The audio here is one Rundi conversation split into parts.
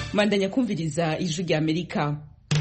Mandanya kumviriza ijwi rya Amerika.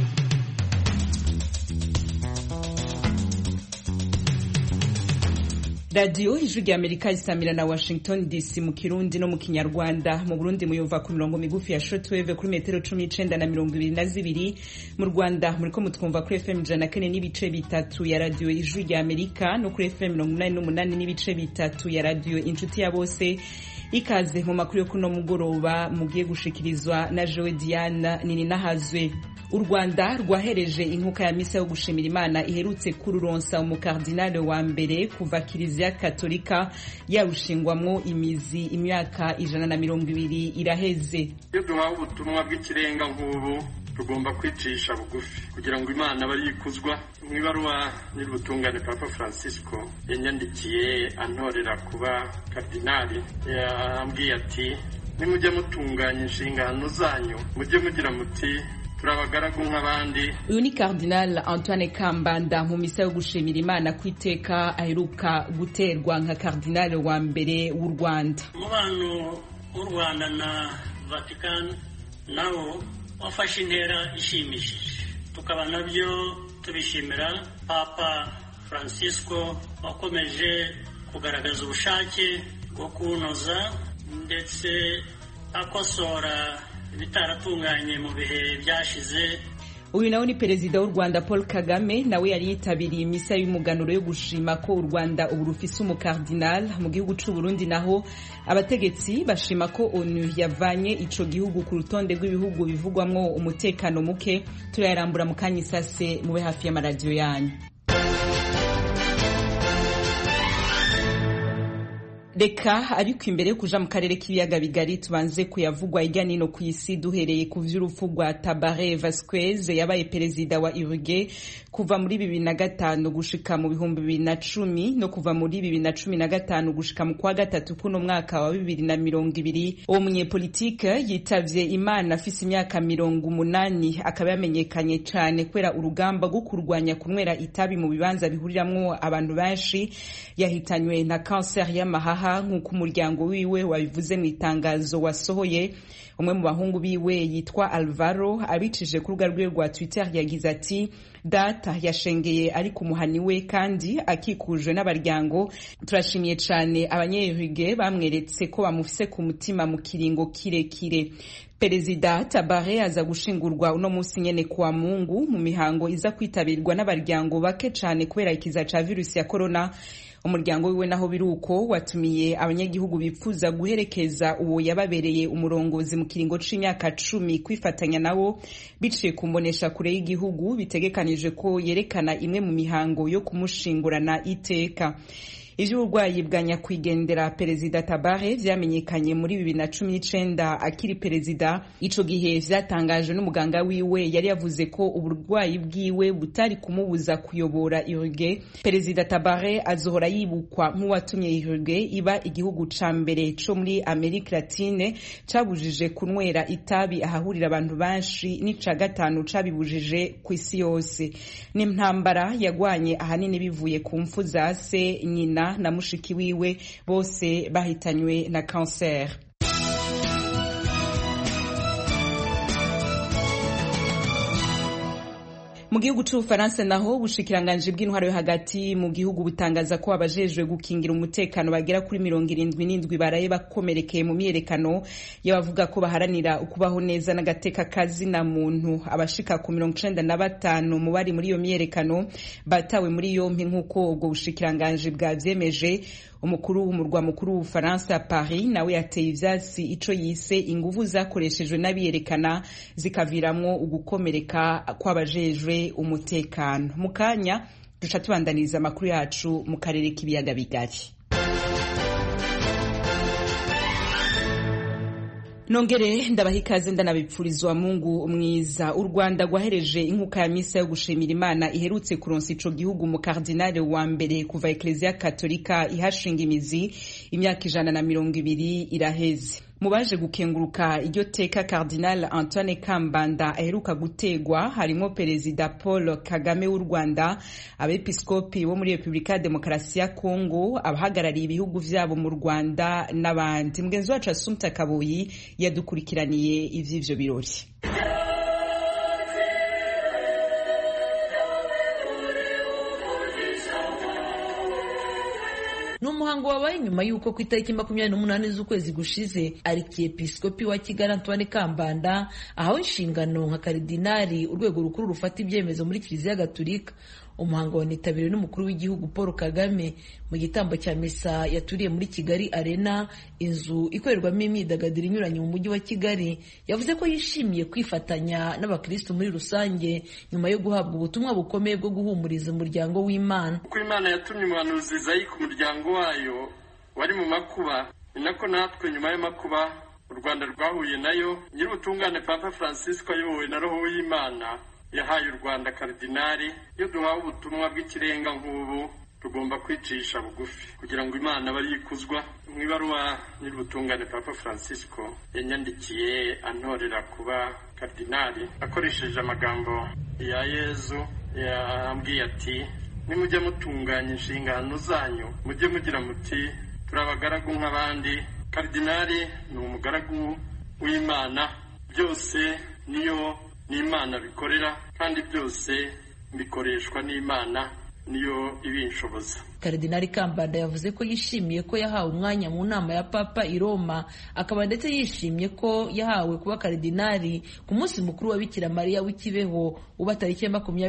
Radio ijwi rya Amerika isamira na Washington DC mu Kirundi no mu Kinyarwanda. Mu Burundi muyumva ku mirongo migufi ya shortwave kuri metero 19 na 22. Mu Rwanda muriko mutwumva kuri FM 104 n'ibice bitatu ya radio ijwi rya Amerika no kuri FM 88 n'ibice bitatu ya radio Inshuti ya Bose. Ikaze mu makuru yo kuno mugoroba mugiye gushikirizwa na Joe Diana Nininahazwe. U Rwanda rwahereje inkuka ya misa yo gushimira Imana iherutse kururonsa umukardinale wa mbere kuva Kiliziya Katolika yarushingwamwo imizi imyaka 120 iraheze. Iyo duhawe ubutumwa bw'ikirenga nk'ubu tugomba kwicisha bugufi kugira ngo Imana barikuzwa. Mwibaruwa n'ubutungane Papa Francisco yanyandikiye antorera kuba kardinali, yambwiye ati nimujye mutunganya inshingano zanyu, mujye mugira muti turabagaragu nk'abandi. Uyu ni Cardinal Antoine Kambanda mu misa yo gushimira Imana kwiteka aheruka guterwa nka kardinale wa mbere w'u Rwanda. Umubano w'u Rwanda na Vatican nawo wafashe intera ishimishije, tukaba nabyo tubishimira Papa Francisco wakomeje kugaragaza ubushake bwo kunoza ndetse akosora ibitaratunganye mu bihe byashize. Uyu nawe ni perezida w'u Rwanda Paul Kagame, nawe yari yitabiriye imisa y'umuganuro yo gushima ko u Rwanda ubu rufise umukardinal. Mu gihugu c'u Burundi naho abategetsi bashima ko ONU yavanye ico gihugu ku rutonde rw'ibihugu bivugwamwo umutekano muke. Turayarambura mu kanya isase, mube hafi y'amaradiyo yanyu. Reka ariko imbere yo kuja mu karere k'ibiyaga bigari tubanze kuyavugwa hirya no hino ku isi, duhereye ku vy'urupfu rwa Tabaré Vázquez yabaye perezida wa Uruguay kuva muri 2005 gushika mu 2010 no kuva muri 2015 gushika mu kwa gatatu kuno mwaka wa 2020. Uwo munyepolitike yitavye Imana afise imyaka 80, akaba yamenyekanye cane kwera urugamba rwo kurwanya kunywera itabi mu bibanza bihuriramwo abantu benshi. Yahitanywe na cancer y'amahaha nk'uko umuryango wiwe wabivuze mu itangazo wasohoye. Umwe mu bahungu biwe yitwa Alvaro abicije ku rubuga rwe rwa Twitter yagize ati data yashengeye ari ku muhani we kandi akikujwe n'abaryango. Turashimiye cane abanyeruge bamweretse ko bamufise ku mutima mu kiringo kirekire. Perezida Tabaré aza gushingurwa uno musi nyene kwa Mungu mu mihango iza kwitabirwa n'abaryango bake cane kubera ikiza ca virusi ya corona. Umuryango wiwe naho biruko watumiye abanyagihugu bipfuza guherekeza uwo yababereye umurongozi mu kiringo c'imyaka 10 kwifatanya nawo biciye kumbonesha kure y'igihugu, bitegekanije ko yerekana imwe mu mihango yo kumushingurana iteka. Ivy'uburwayi bwa nyakwigendera perezida Tabaré vyamenyekanye muri 2019 akiri perezida. Ico gihe vyatangajwe n'umuganga wiwe, yari yavuze ko uburwayi bwiwe butari kumubuza kuyobora Uruguay. Perezida Tabaré azohora yibukwa nk'uwatumye Uruguay iba igihugu ca mbere co muri Amerika Latine cabujije kunywera itabi ahahurira abantu benshi, n'ica gatanu cabibujije ku isi yose. N'intambara yagwanye ahanini bivuye ku mfu za se, nyina na mushiki wiwe, bose bahitanywe na cancer. Mu gihugu c'Ubufaransa naho ubushikiranganje bw'intwaro yo hagati mu gihugu butangaza ko abajejwe gukingira umutekano bagera kuri 77 baraye bakomerekeye mu myerekano y'abavuga ko baharanira ukubaho neza n'agateka kazi na muntu. Abashika ku 95 mu bari muri iyo myerekano batawe muri yompi nk'uko ubwo bushikiranganje bwavyemeje. Umukuru w'umurwa mukuru w'Ubufaransa Paris nawe yateye ivyatsi ico yise inguvu zakoreshejwe n'abiyerekana zikaviramwo ugukomereka kw'abajejwe umutekano. Mukanya duca tubandaniriza amakuru yacu mu karere k'ibiyaga bigari. Nongere ndabaha ikaze ndanabipfurizwa Mungu mwiza. U Rwanda rwahereje inkuka ya misa yo gushimira Imana iherutse kuronsa ico gihugu mu kardinale wa mbere kuva Ecclesia Katolika ihashinga imizi imyaka 120 iraheze. Mu baje gukenguruka iryo teka Cardinal Antoine Kambanda aheruka gutegwa harimo Perezida Paul Kagame w'u Rwanda, abepiskopi bo muri Republika ya Demokarasi ya Kongo, abahagarariye ibihugu vyabo mu Rwanda n'abandi. Mugenzi wacu Assumpta Kaboyi yadukurikiraniye ivy'ivyo birori. N'umuhango wabaye nyuma yuko ku itariki 28 z'ukwezi gushize Arikiepiskopi wa Kigali Antoine Kambanda ahawe inshingano nka karidinari urwego rukuru rufata ibyemezo muri Kiliziya Gatolika. Umuhango wanitabiriwe n'umukuru w'igihugu Paul Kagame mu gitambo cya misa yaturiye muri Kigali Arena, inzu ikorerwamo imyidagaduro inyuranye mu mujyi wa Kigali. Yavuze ko yishimiye kwifatanya n'abakristo muri rusange nyuma yo guhabwa ubutumwa bukomeye bwo guhumuriza umuryango w'Imana. Kuko Imana yatumye umuhanuzi Izayi ku muryango wayo wari mu makuba, ni nako natwe nyuma y'amakuba u Rwanda rwahuye nayo. Nyir'ubutungane Papa Francisco ayobowe na Roho w'Imana yahaye u Rwanda karidinari. Iyo duhawe ubutumwa bw'ikirenga nk'ubu tugomba kwicisha bugufi kugira ngo Imana abe yikuzwa. Mu ibaruwa nyir'ubutungane Papa Francisco yanyandikiye antorera kuba karidinari akoresheje amagambo ya Yezu, yambwiye ati nimujye mutunganya inshingano zanyu mujye mugira muti turabagaragu nk'abandi. Karidinari ni umugaragu w'Imana, byose niyo n'Imana bikorera kandi byose bikoreshwa n'Imana niyo ibinshoboza. Karidinari Kambanda yavuze ko yishimiye ko yahawe umwanya mu nama ya Papa i Roma, akaba ndetse yishimiye ko yahawe kuba karidinari ku munsi mukuru wa Bikira Mariya w'ikibeho uba tariki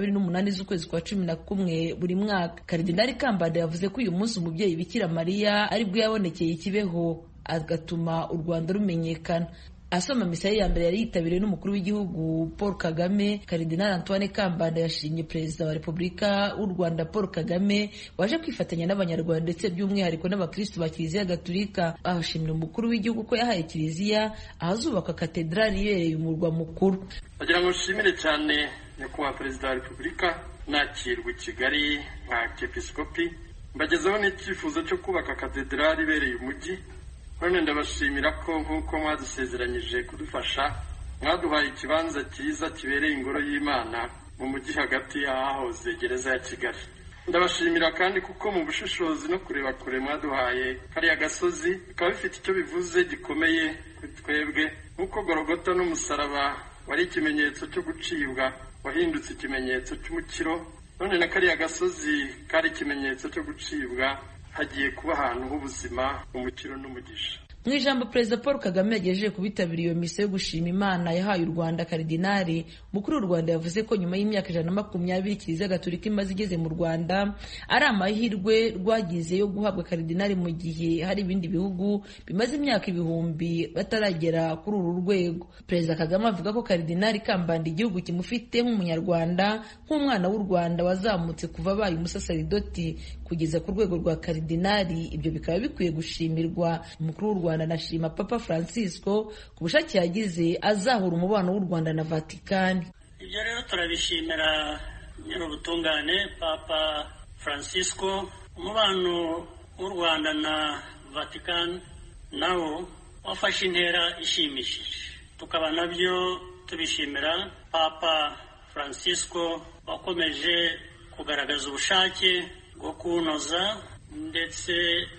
28 z'ukwezi kwa 11 buri mwaka. Karidinari Kambanda yavuze ko uyu munsi umubyeyi Bikira Mariya ari bwo yabonekeye ikibeho agatuma u Rwanda rumenyekana. Asoma misa ya mbere yari yitabiriwe n'umukuru w'igihugu Paul Kagame. Karidinali Antoine Kambanda yashimye Perezida wa Repubulika w'u Rwanda Paul Kagame waje kwifatanya n'Abanyarwanda ndetse by'umwihariko n'abakristo ba Kiliziya Gatolika. Ahashimira umukuru w'igihugu ko yahaye Kiliziya ahazubaka katedrali ibereye umurwa mukuru. Bagira ngo nshimire cyane nyakubahwa Perezida wa Repubulika nakirwa i Kigali nka Episkopi, mbagezeho n'icyifuzo cyo kubaka katedrali ibereye umujyi. None ndabashimira ko nk'uko mwadusezeranyije kudufasha mwaduhaye ikibanza cyiza kibereye ingoro y'Imana mu mujyi hagati y'ahahoze gereza ya Kigali. Ndabashimira kandi kuko mu bushishozi no kureba kure mwaduhaye kariya gasozi bikaba bifite icyo bivuze gikomeye kuri twebwe. Nk'uko Golgota n'umusaraba wari ikimenyetso cyo gucibwa wahindutse ikimenyetso cy'umukiro, none na kariya gasozi kari ikimenyetso cyo gucibwa hagiye kuba ahantu h'ubuzima, umukiro n'umugisha. Mu ijambo Perezida Paul Kagame yagejeje kubitabiriye iyo misa yo gushima Imana yahaye u Rwanda karidinari, umukuru w'u Rwanda yavuze ko nyuma y'imyaka 120 Kiliziya Gatolika imaze igeze mu Rwanda ari amahirwe rwagize yo guhabwa karidinari mu gihe hari ibindi bihugu bimaze imyaka ibihumbi bataragera kuri uru rwego. Perezida Kagame avuga ko karidinari Kambanda igihugu kimufite nk'umunyarwanda, nk'umwana w'u Rwanda wazamutse kuva abaye umusaseridoti kugeza ku rwego rwa karidinari. Ibyo bikaba bikwiye gushimirwa. Umukuru w'u Rwanda anashima Papa Francisco ku bushake yagize azahura umubano w'u Rwanda na Vatikani. Ibyo rero turabishimira nyir'ubutungane Papa Francisco. Umubano w'u Rwanda na Vatikani nawo wafashe intera ishimishije, tukaba nabyo tubishimira Papa Francisco wakomeje kugaragaza ubushake bwo kunoza ndetse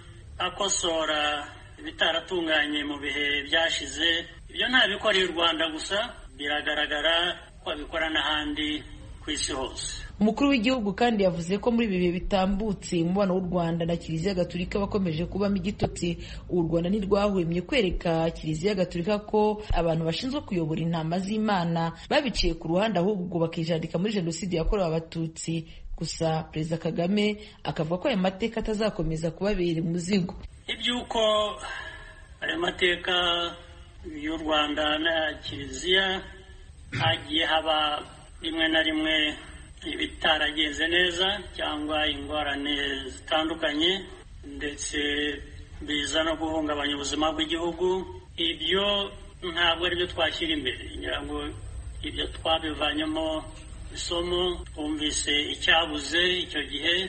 akosora ibitaratunganye mu bihe byashize. Ibyo ntabikoreye u Rwanda gusa, biragaragara ko abikora n'ahandi ku isi hose. Umukuru w'igihugu kandi yavuze ko muri ibi bihe bitambutse umubano w'u Rwanda na Kiliziya Gatolika bakomeje kubamo igitotsi. U Rwanda ntirwahwemye kwereka Kiliziya Gatolika ko abantu bashinzwe kuyobora intama z'Imana babiciye ku ruhande, ahubwo bakijandika muri Jenoside yakorewe Abatutsi. Gusa Perezida Kagame akavuga ko aya mateka atazakomeza kubabera umuzigo. Iby'uko aya mateka y'u Rwanda na Kiliziya hagiye haba rimwe na rimwe ibitaragenze neza cyangwa ingorane zitandukanye ndetse biza no guhungabanya ubuzima bw'igihugu, ibyo ntabwo ari byo twashyira imbere. Ngira ngo ibyo twabivanyemo isomo, twumvise icyabuze icyo gihe,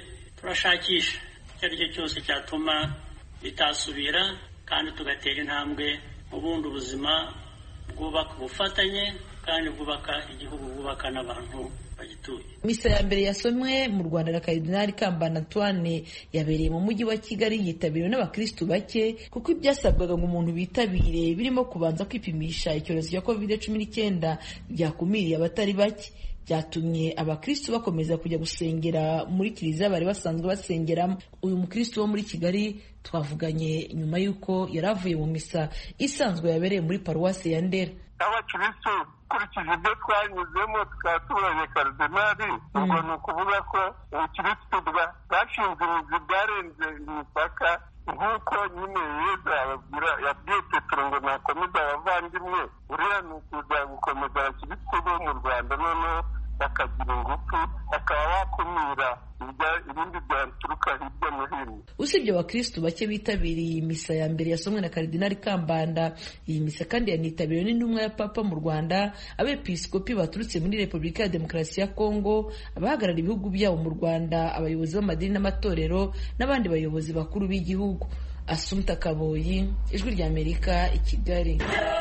turashakisha icyo ari cyo cyose cyatuma bitasubira kandi tugatera intambwe ubundi ubuzima bwubaka ubufatanye kandi bwubaka igihugu, bwubaka n'abantu bagituye. Misa ya mbere yasomwe mu Rwanda na Karidinali Kambanda Antoine yabereye mu mujyi wa Kigali, yitabiriwe n'abakristu bake kuko ibyasabwaga ngo umuntu bitabire birimo kubanza kwipimisha icyorezo cya COVID-19 byakumiriye abatari bake. Byatumye abakristu bakomeza kujya gusengera muri kiliziya bari basanzwe basengeramo. Uyu mukristu wo muri Kigali twavuganye nyuma y'uko yari avuye mu misa isanzwe yabereye muri paruwasi ya Ndera. Abakristu kurikije ibyo twanyuzemo tukaba tubonye karidinali, ubwo ni ukuvuga ko ubukristu bwashinze imizi bwarenze imipaka, nk'uko nyine Yesu yabwiye Petero ngo nakomeza abavandimwe, uriya ni ukuza gukomeza abakristu bo mu Rwanda noneho bakagira ingufu, bakaba bakumira ibindi byaturuka hirya no hino. Usibye abakristu bake bitabiriye iyi misa ya mbere yasomwe na Karidinali Kambanda, iyi misa kandi yanitabiriwe n'intumwa ya Papa mu Rwanda, abepiskopi baturutse muri Repubulika ya Demokarasi ya Kongo, abahagarara ibihugu byabo mu Rwanda, abayobozi b'amadini n'amatorero n'abandi bayobozi bakuru b'igihugu. Assumpta Kaboyi, Ijwi rya Amerika, i Kigali.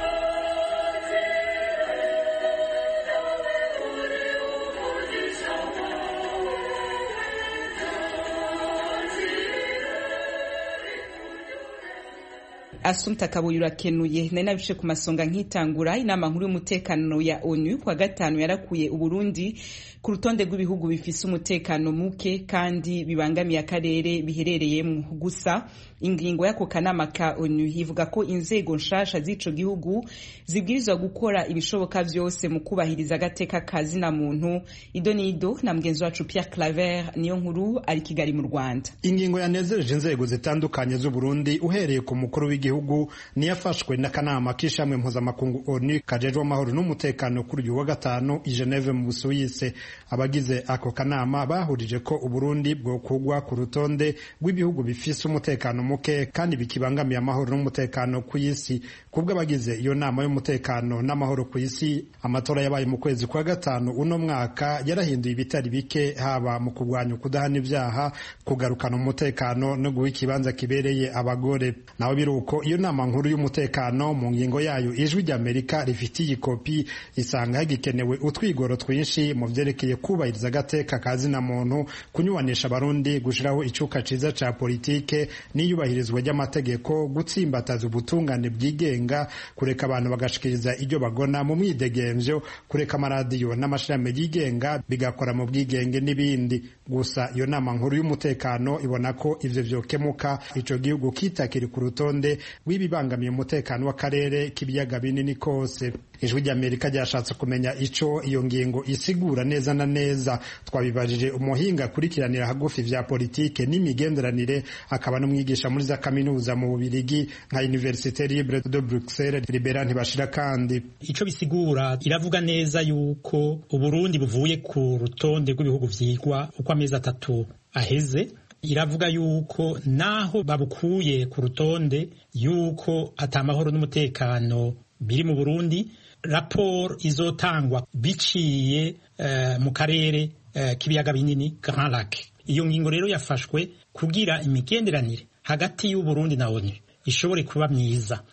Assumpta Kaboyi urakenuye. Nari nabishe ku masonga nkitangura. Inama nkuru y'umutekano ya ONU kwa gatanu yarakuye Uburundi ku rutonde rw'ibihugu bifise umutekano muke kandi bibangamiye akarere biherereyemo. Gusa ingingo y'ako kanama ka ONU ivuga ko inzego nshasha z'ico gihugu zibwirizwa gukora ibishoboka vyose mu kubahiriza agateka kazina muntu. Idonido na mgenzi wacu Pierre Claver niyo nkuru ari Kigali mu Rwanda. Ingingo yanezereje inzego zitandukanye z'u Burundi uhereye ku mukuru w'igihugu niyafashwe n'akanama k'ishamwe mpuzamakungu ONU kajejwe amahoro n'umutekano kuri uyu wa gatanu i Geneve mu Busuwisi. Abagize ako kanama bahurije ko Uburundi bwo kugwa ku rutonde rw'ibihugu bifise umutekano muke kandi bikibangamiye amahoro n'umutekano ku isi. Kubwo abagize iyo nama y'umutekano n'amahoro ku isi, amatora yabaye mu kwezi kwa gatanu uno mwaka yarahinduye ibitari bike, haba mu kurwanya kudahana ibyaha, kugarukana umutekano no guha ikibanza kibereye abagore. Naho biruko iyo nama nkuru y'umutekano mu ngingo yayo Ijwi rya Amerika rifitiye ikopi isanga hagikenewe utwigoro twinshi mu vyerekeye kubahiriza agateka kazina muntu, kunyubanisha abarundi, gushiraho icuka ciza ca politike n'iyubahirizwa ry'amategeko, gutsimbataza ubutungane bwigenga, kureka abantu bagashikiriza ibyo bagona mu mwidegemvyo, kureka amaradiyo n'amashirahamwe yigenga bigakora mu bwigenge n'ibindi. Gusa iyo nama nkuru y'umutekano ibona ko ivyo vyokemuka ico gihugu kitakiri ku rutonde rw'ibibangamiye umutekano w'akarere k'ibiyaga binini kose. Ijwi rya Amerika ryashatse kumenya ico iyo ngingo isigura neza na neza. Twabibajije umuhinga kurikiranira hagufi vya politike n'imigenderanire, akaba n'umwigisha muri za kaminuza mu Bubiligi nka Université Libre de Bruxelles, Libera Ntibashira. Kandi ico bisigura iravuga neza yuko Uburundi buvuye ku rutonde rw'ibihugu vyigwa uko amezi 3 aheze. Iravuga yuko naho babukuye ku rutonde yuko atamahoro n'umutekano biri mu Burundi, raporo izotangwa biciye mu karere k'ibiyaga binini Grand Lac. Iyo ngingo rero yafashwe kugira imigenderanire hagati y'u Burundi na ONU ishobore kuba myiza.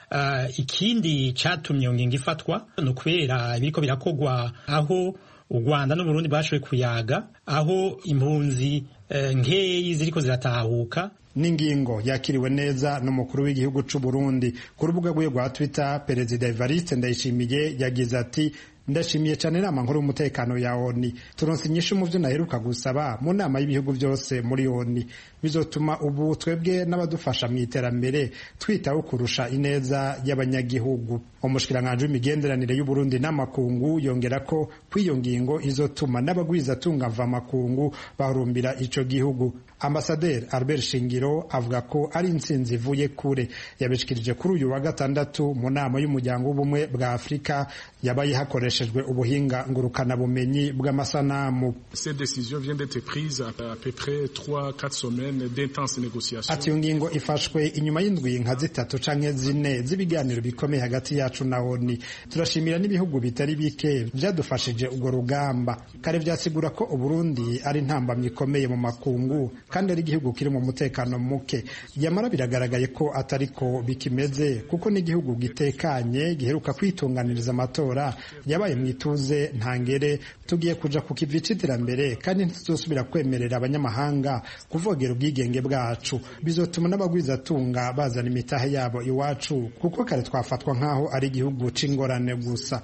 Ikindi catumye iyo ngingo ifatwa no kubera ibiriko birakogwa aho u Rwanda n'u Burundi bashoboye kuyaga, aho impunzi nkeyi ziriko ziratahuka. N'ingingo yakiriwe neza n'umukuru w'igihugu c'u Burundi. Ku rubuga rwe rwa Twitter, Perezida Evariste Ndayishimiye yagize ati: ndashimiye cyane inama nkuru y'umutekano ya ONU. Turonse inyishu mu byo naheruka gusaba mu nama y'ibihugu byose muri ONU. Bizotuma ubu twebwe n'abadufasha mu iterambere twitaho kurusha ineza y'abanyagihugu. Umushikiranganje w'imigenderanire y'u Burundi n'amakungu yongera ko kwiyo ngingo izotuma n'abagwiza tunga mva makungu barumbira ico gihugu. Ambasaderi Albert Shingiro avuga ko ari intsinzi ivuye kure. Yabishikirije kuri uyu wa gatandatu mu nama y'umuryango w'ubumwe bwa Afrika yabaye hakoreshejwe ubuhinga ngurukana bumenyi bw'amasanamu. Ati ngingo ifashwe inyuma y'indwi nka 3 canke 4 z'ibiganiro bikomeye hagati yacu na ONU. Turashimira n'ibihugu bitari bike byadufashije ubwo rugamba. Kare vyasigura ko Uburundi ari ntambamye ikomeye mu makungu kandi ari igihugu kiri mu mutekano muke. Yamara biragaragaye ko atariko bikimeze kuko n'igihugu gitekanye giheruka kwitunganiriza amatora yabaye mwituze ntangere. Tugiye kuja ku kivi c'iterambere kandi ntituzosubira kwemerera abanyamahanga kuvogera ubwigenge bwacu. Bizotuma n'abagwizatunga bazana imitahe yabo iwacu kuko kare twafatwa nkaho ari igihugu c'ingorane gusa.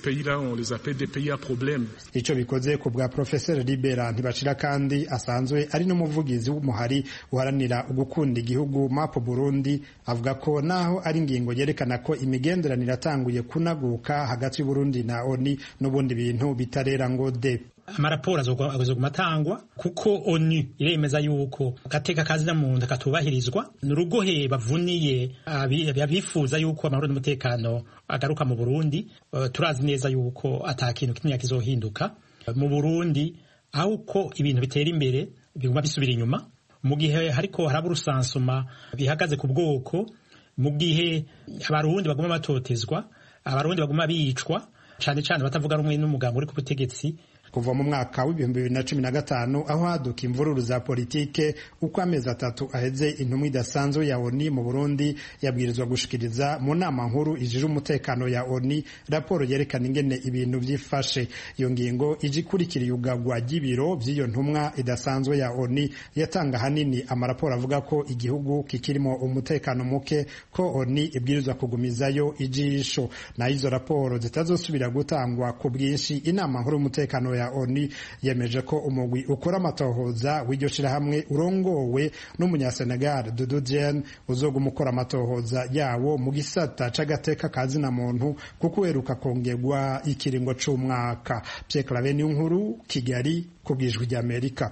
Ico bikoze ku bwa Professeur Libera Ntibashira kandi asanzwe ari n'umuvugizi w'umuhari uharanira ugukunda igihugu MAP Burundi, avuga ko naho ari ingingo yerekana ko imigenderanire atanguye kunaguka hagati y'Uburundi na ONU n'ubundi bintu bitarera ngo de. Amaraporo azoguma atangwa kuko ONU iremeza yuko gateka kazi na muntu katubahirizwa. Nurugohe bavuniye abifuza yuko amahoro n'umutekano agaruka mu Burundi. Turazi neza yuko atakintu kimwe kizohinduka mu Burundi, aho ko ibintu bitera imbere biguma bisubira inyuma. Mu gihe hariko haraba urusansuma bihagaze ku bwoko, mu gihe abarundi baguma batotezwa, abarundi baguma bicwa, cane batavuga rumwe n'umugambo uri ku butegetsi. Kuva mu mwaka w'2015 aho haduka imvururu za politike, uko amezi 3 aheze intumwa idasanzwe ya ONU mu Burundi yabwirizwa gushikiriza mu nama nkuru ijije umutekano ya ONU raporo yerekana ingene ibintu vyifashe. Iyo ngingo ije ikurikira yugagwa ry'ibiro vy'iyo ntumwa idasanzwe ya ONU yatanga hanini amaraporo avuga ko igihugu kikirimo umutekano muke, ko ONU ibwirizwa kugumizayo ijisho. Na izo raporo zitazosubira gutangwa ku bwinshi. Inama nkuru y'umutekano ya ONU yemeje ko umugwi ukora amatohoza w'iryo shirahamwe urongowe n'umunyasenegal Doudou Diène uzoguma ukora amatohoza yawo mu gisata c'agateka kazi na muntu kuko uheruka kongerwa ikiringo c'umwaka. Pierre Claver Niyonkuru, Kigali, ku bw'Ijwi ry'Amerika.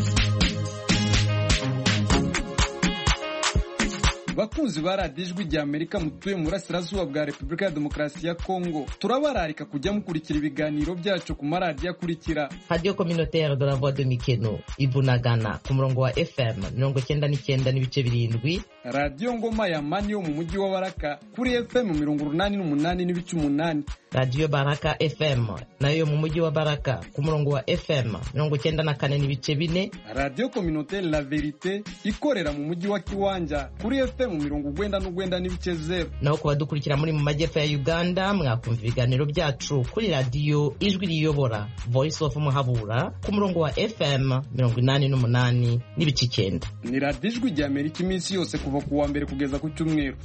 Bakunzi ba radiyo Ijwi ry'Amerika mutuye mu burasirazuba bwa Repubulika ya Demokarasi ya Kongo, turabararika kujya mukurikira ibiganiro byacu ku maradiyo akurikira: Radio Communautaire de la Voix de Mikeno Ibunagana ku murongo wa FM 99.7, Radio Ngoma ya Mani yo mu mujyi wa Baraka kuri FM 88.8, Radio Baraka FM nayo mu mujyi wa Baraka ku murongo wa FM 94.4, Radio Communautaire La Verite ikorera mu mujyi wa Kiwanja kuri FM 99.0. Naho ku badukurikira muri mu majyepfo ya Uganda mwakumva ibiganiro byacu kuri Radio Ijwi Riyobora Voice of Muhabura ku murongo wa FM 88.9. Ni Radio Ijwi ry'Amerika iminsi yose kuva ku wa mbere kugeza ku cyumweru.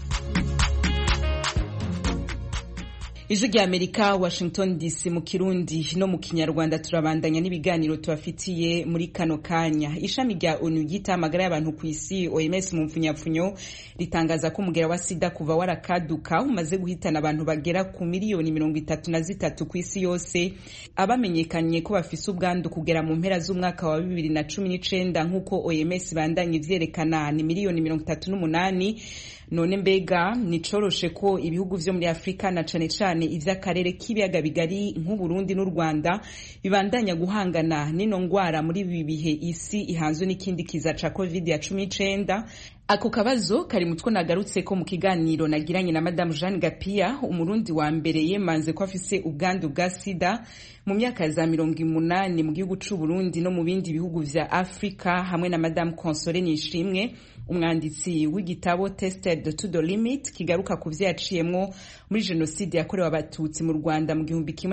Ijwi ry'Amerika, Washington DC, mu Kirundi no mu Kinyarwanda. Turabandanya n'ibiganiro tubafitiye muri kano kanya. Ishami rya ONU ryita amagara y'abantu ku isi OMS mu mfunyapfunyo ritangaza ko umugera wa sida kuva warakaduka umaze guhitana abantu bagera ku miliyoni 33 ku isi yose. Abamenyekanye ko bafise ubwandu kugera mu mpera z'umwaka wa 2019 nk'uko OMS bandanye ivyerekana ni miliyoni 38. None mbega nicoroshe ko ibihugu vyo muri Afrika na cane cane ivy'akarere k'ibiyaga bigari nk'u Burundi n'u Rwanda bibandanya guhangana n'ino ngwara muri ibi bihe isi ihanzwe n'ikindi kiza ca COVID-19? Ako kabazo kari mutwo nagarutse ko mu kiganiro nagiranye na Madame Jeanne Gapia, umurundi wa mbere yemanze ko afise ubwandu bwa sida mu myaka za 80 mu gihugu c'u Burundi no mu bindi bihugu vya Afrika, hamwe na Madame Console Nishimwe, umwanditsi w'igitabo Tested to the Limit kigaruka ku vyaciyemwo muri genocide yakorewe abatutsi mu Rwanda mu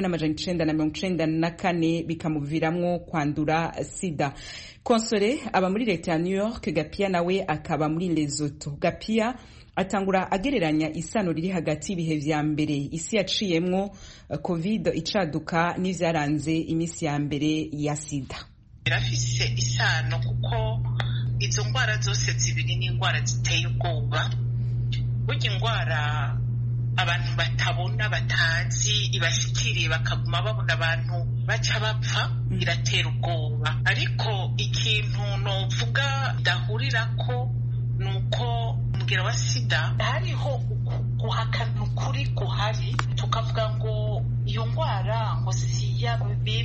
1994 bikamuviramwo kwandura sida. Console aba muri leta ya New York, Gapia nawe akaba muri Lesotho. Gapia atangura agereranya isano riri hagati y'ibihe vya mbere isi yaciyemwo COVID icaduka n'ivyaranze imisi ya mbere ya sida. Birafise isano kuko izo ngwara zose zibiri ni ingwara ziteye ubwoba. Burya ingwara abantu batabona batazi ibashikiriye bakaguma babona abantu baca bapfa iratera ubwoba. Ariko ikintu novuga ndahurirako nuko umugera wa sida hariho guhakana ukuri guhari, tukavuga ngo iyo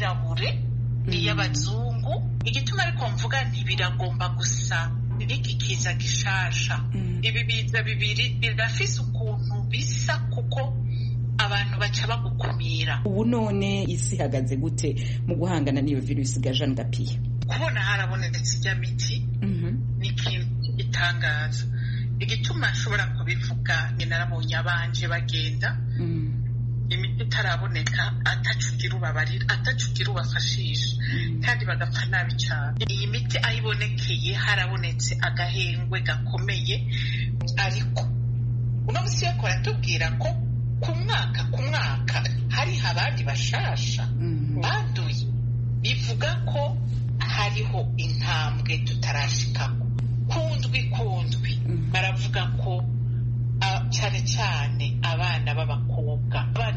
y'abirabure n'iy'abazungu. Igituma ariko mvuga ntibiragomba gusa n'iki kiza gishasha. Ibi biza bibiri birafise ukuntu bisa kuko abantu baca bagukumira. Ubu none isi ihagaze gute mu guhangana n'iyo virusi ga Jeanne Gapiya? Kubona harabonetse ijya miti ni ikintu gitangaza. Igituma nshobora kubivuga ni narabonye abanje bagenda imiti itaraboneka atacugira ubabarira atacugira ubafashisha kandi bagapfa nabi cyane. Iyi miti ayibonekeye harabonetse agahengwe gakomeye, ariko uno musi yo koratubwira ko ku mwaka hari abandi bashasha baduye. Bivuga ko hariho intambwe tutarashikamo. Kundwi baravuga ko cyane cyane abana b'abakobwa, abana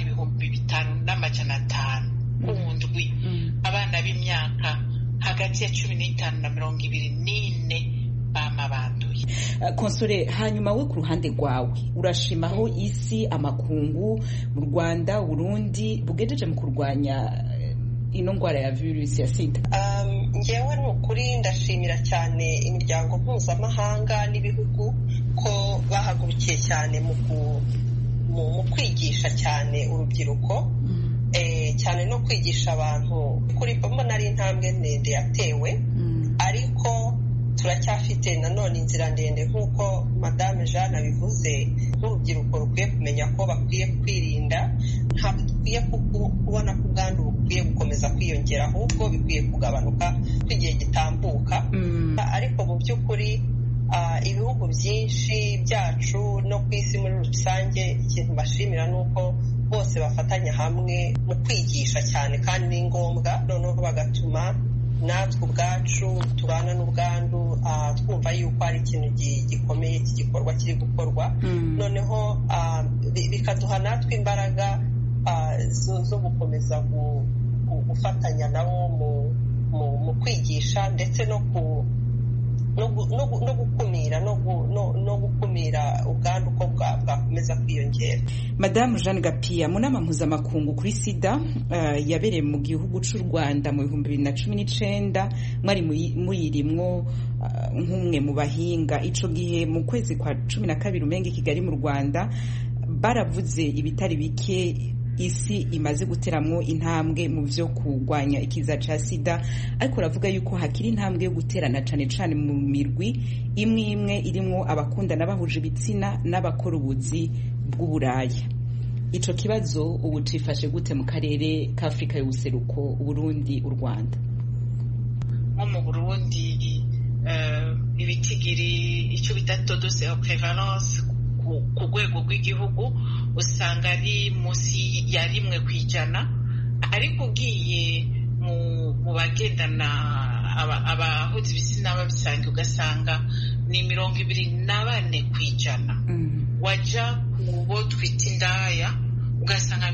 5,500 kundwi, abana b'imyaka hagati ya 15 na 24 bama banduye. Konsole, hanyuma we ku ruhande rwawe urashimaho isi amakungu mu Rwanda Burundi bugejeje mu kurwanya ino ndwara ya virusi ya sida? Ngewe ni ukuri ndashimira cyane imiryango mpuzamahanga n'ibihugu ko bahagurukiye cyane mu kwigisha cyane urubyiruko, cyane no kwigisha abantu. Kuri mbona ari intambwe ndende yatewe, ariko turacyafite nanone inzira ndende nk'uko Madame Jeanne abivuze. Nk'urubyiruko rukwiye kumenya ko bakwiye kwirinda. Ntabwo dukwiye kubona ko ubwandu bukwiye gukomeza kwiyongera, ahubwo bikwiye kugabanuka kw'igihe gitambuka. Ariko mu by'ukuri ibihugu byinshi byacu no ku isi muri rusange, ikintu bashimira ni uko bose bafatanya hamwe mu kwigisha cyane, kandi ni ngombwa, noneho bagatuma natwe ubwacu tubana n'ubwandu twumva yuko ari ikintu gikomeye cy'igikorwa kiri gukorwa. Noneho bikaduha natwe imbaraga zo gukomeza gufatanya nabo mu kwigisha ndetse no gukumira no gukumira ubwandu uko bwakomeza kwiyongera. Madame Jeanne Gapiya, mu nama mpuzamakungu kuri sida yabereye mu gihugu cy'u Rwanda mu 2019, mwari muyirimwo nk'umwe mu bahinga. Ico gihe mu kwezi kwa 12 umenga Kigali mu Rwanda baravuze ibitari bike isi imaze guteramwo intambwe mu vyo kurwanya ikiza ca sida, ariko ravuga yuko hakiri intambwe yo guterana cane cane mu mirwi imwe irimwo abakundana bahuje ibitsina n'abakora ubuzi bw'uburaya. Ico kibazo ubu cifashe gute mu karere ka Afrika y'ubuseruko, Burundi, u Rwanda? Nko mu Burundi ibitigiri icyo bita taux de prévalence ku rwego rw'igihugu usanga ari munsi ya 1%, ariko ugiye mu bagendana abahuza ibitsina babisanga ugasanga ni 24%. Waja ku bo twita indaya ugasanga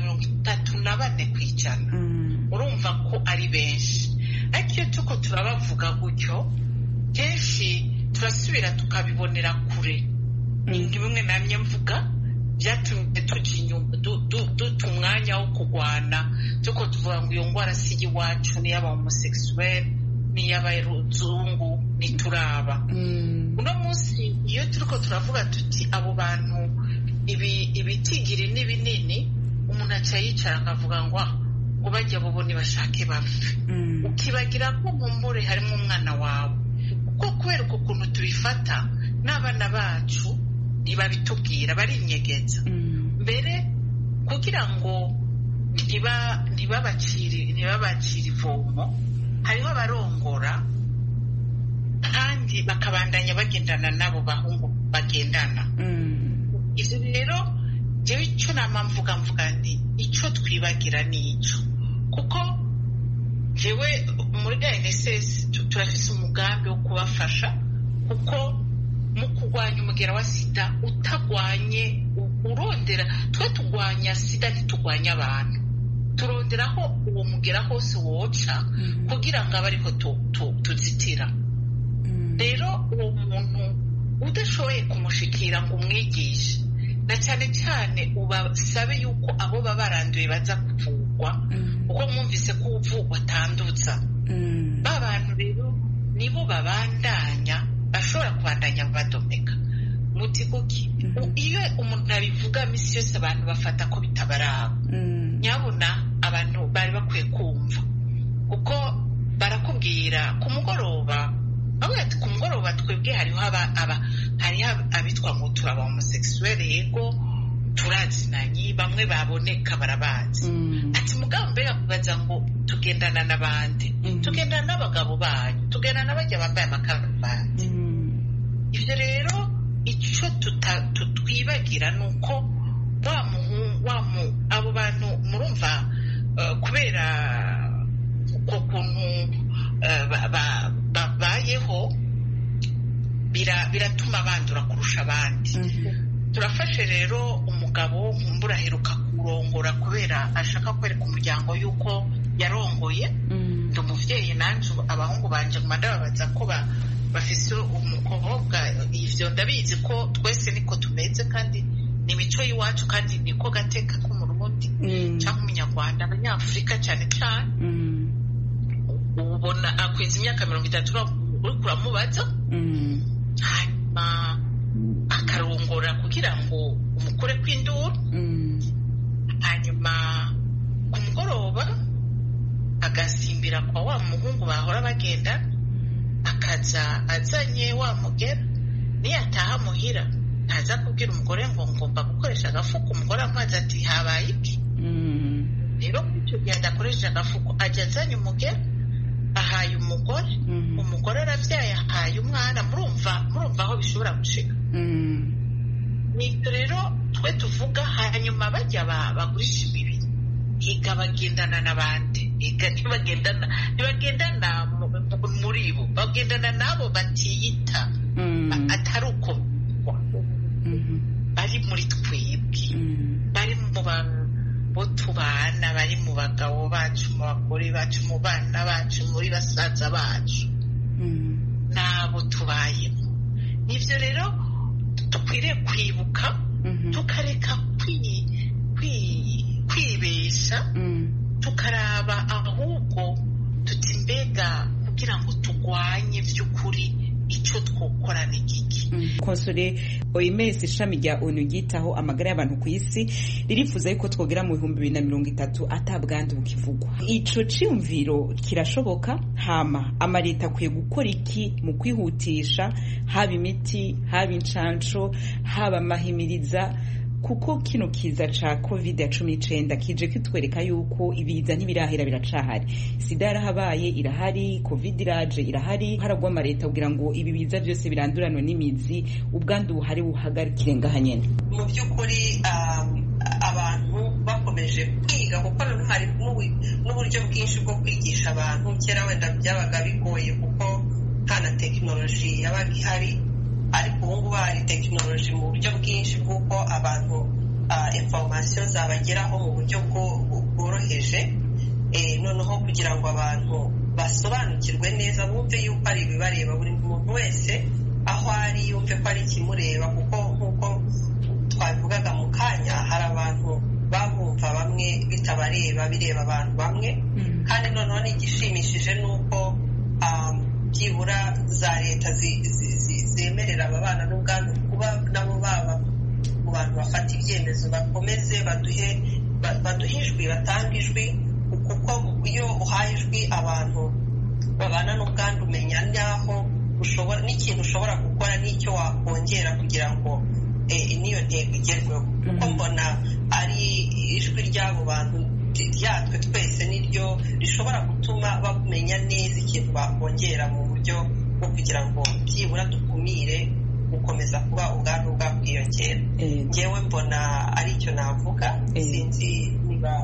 34%. Urumva ko ari benshi, ariko iyo tuko turabavuga gutyo kenshi turasubira tukabibonera kure. Bimwe namye mvuga byatumye duta umwanya wo kurwana, tuko tuvuga ngo iyo ndwara si iwacu, ni y'aba homosexuel, ni y'abaruzungu, nituraba. Uno munsi iyo turiko turavuga tuti abo bantu ibitigiri ni binini, umuntu aca yicara akavuga ngo bajya bobo nibashake bapfe. Ukibagira ko mumbure harimo umwana wawe, kuko kubera ukuntu tubifata n'abana bacu ntibabitubwira, barinyegeza. Mbere kugira ngo ntibabacire ivomo, hariho abarongora kandi bakabandanya bagendana n'abo bahungu bagendana. Ivyo rero jewe icyo nama mvuga nti icyo twibagira ni icyo, kuko jewe muri NSS turafise umugambi wo kubafasha, kuko mu kurwanya umugera wa sida utagwanye urondera, twe tugwanya sida ntitugwanya abantu, turonderaho uwo mugera hose woca kugira ngo abe ariko tuzitira. Rero uwo muntu udashoboye kumushikira ngo umwigishe, na cyane cyane ubasabe yuko abo baba baranduye baza kuvugwa, kuko mwumvise ko ubupfu watandutsa ba bantu rero nibo babandanya bashobora kubandanya badomeka muti kuki iyo umuntu abivuga misi yose abantu bafata ko bitabaraba nyabona abantu bari bakwiye kumva kuko barakubwira ku mugoroba ati ku mugoroba twebwe hariho abitwa ngo turaba homosexuel yego turazinanye bamwe baboneka barabazi ati mugabo mbega kubaza ngo tugendana n'abandi tugendana n'abagabo banyu tugendana n'abajya bambaye amakaruvati ibyo rero icyo tutwibagira ni uko abo bantu murumva kubera uko kuntu babayeho biratuma bandura kurusha abandi turafashe rero umugabo nkumbura aheruka kurongora kubera ashaka kwereka umuryango yuko yarongoye ndi umuvyeyi nanje abahungu banje nguma ndababaza ko bafise umukobwa ivyo ndabizi ko twese niko tumeze kandi ni imico y'iwacu kandi niko gateka k'umurundi cyangwa umunyarwanda abanyafurika cyane cyane ubona akwiza imyaka 30 uri kuramubaza hanyuma akarongora kugira ngo umukure kw'induru hanyuma ku mugoroba agasimbira kwa wa muhungu bahora bagenda akaza azanye wa mugera niyataha muhira ntaza kubwira umugore ngo ngomba gukoresha agafuko umugore amazi ati habaye iki rero icyo gihe adakoresheje agafuko ajya azanye umugera ahaye umugore aravyaye ahaye umwana murumva aho bishobora gushika nibyo rero twe tuvuga hanyuma bajya bagurisha imibiri higa bagendana n'abandi higa ntibagendana muri bo bagendana n'abo batiyita atari uko bari muri twebwe bari mu bo tubana bari mu bagabo bacu mu bagore bacu mu bana bacu muri basaza bacu n'abo tubayemo nivyo rero dukwiriye kwibuka tukareka kwibesha tukaraba ahubwo tuti mbega kugira ngo tugwanye vy'ukuri icyo twokora ni giki konsole OMS ishami rya ONU ryitaho amagara y'abantu ku isi ririfuza yuko twogera mu 2030 atabwandu bukivugwa ico ciyumviro kirashoboka hama amareta akwiye gukora iki mu kwihutisha haba imiti haba incanco haba amahimiriza kuko kino kiza ca COVID-19 kije kitwereka yuko ibiza ntibirahera biracahari sida yarahabaye irahari covid iraje irahari haragwa amareta kugira ngo ibi biza byose biranduranwe n'imizi ubwandu buhari buhagarikire ngaha nyene mu by'ukuri abantu bakomeje kwiga kuko hari n'uburyo bwinshi bwo kwigisha abantu kera wenda byabaga bigoye kuko nta na tekinoloji yabaga ihari ariko ubu ngubu hari tekinoloji mu buryo bwinshi bw'uko abantu information zabageraho mu buryo bworoheje noneho kugira ngo abantu basobanukirwe neza bumve yuko ari ibibareba buri muntu wese aho ari yumve ko ari ikimureba kuko nk'uko twabivugaga mu kanya hari abantu babumva bamwe bitabareba bireba abantu bamwe kandi noneho n'igishimishije ni uko byibura za leta zemerera ababana n'ubwandu kuba nabo baba mu bantu bafata ibyemezo bakomeze baduhe ijwi batanga ijwi kuko iyo uhaye ijwi abantu babana n'ubwandu umenya n'aho n'ikintu ushobora gukora n'icyo wakongera kugira ngo n'iyo ntego igerweho kuko mbona ari ijwi ry'abo bantu ryatwe twese niryo rishobora gutuma bamenya neza ikintu bakongera mu buryo bwo kugira ngo byibura dukumire gukomeza kuba ubwandu bwakwiyongera ngewe mbona ari icyo navuga sinzi niba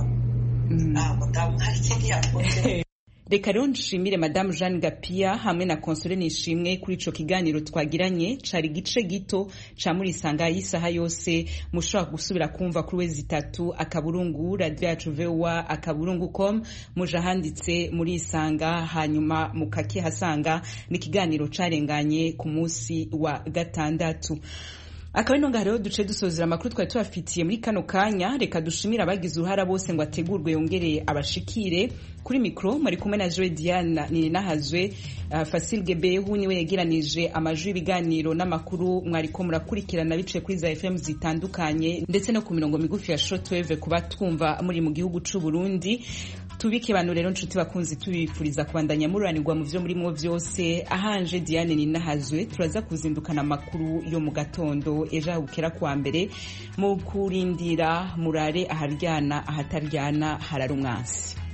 madamu hari ikindi yakoze reka rero nshimire madamu Jeanne Gapia hamwe na Console Nishimwe kuri ico kiganiro twagiranye cari gice gito ca muri sanga y'isaha yose mushobora gusubira kumva kuri wezi 3 akaburungu radio yacu VOA akaburungu.com muja handitse muri isanga hanyuma mukaki hasanga ni kiganiro carenganye ku munsi wa gatandatu akaba ino ngaho rero duce dusozera amakuru twari tubafitiye muri kano kanya. Reka dushimire abagize uruhara bose ngo ategurwe yongere abashikire. Kuri mikro mwari kumwe na Joe Diana Ninahazwe. Fasil Gebehu niwe yegeranije amajwi y'ibiganiro n'amakuru mwariko murakurikirana biciye kuri za FM zitandukanye ndetse no ku mirongo migufi ya shortwave kuba twumva muri mu gihugu c'u Burundi. Tubike bantu rero nshuti bakunzi tubifuriza kubandanya mururanirwa mu vyo murimo vyose. Ahanje Diane Ninahazwe turaza kuzindukana amakuru yo mu gatondo ejo hagukera kwa mbere mu kurindira murare aharyana ahataryana hararumwansi.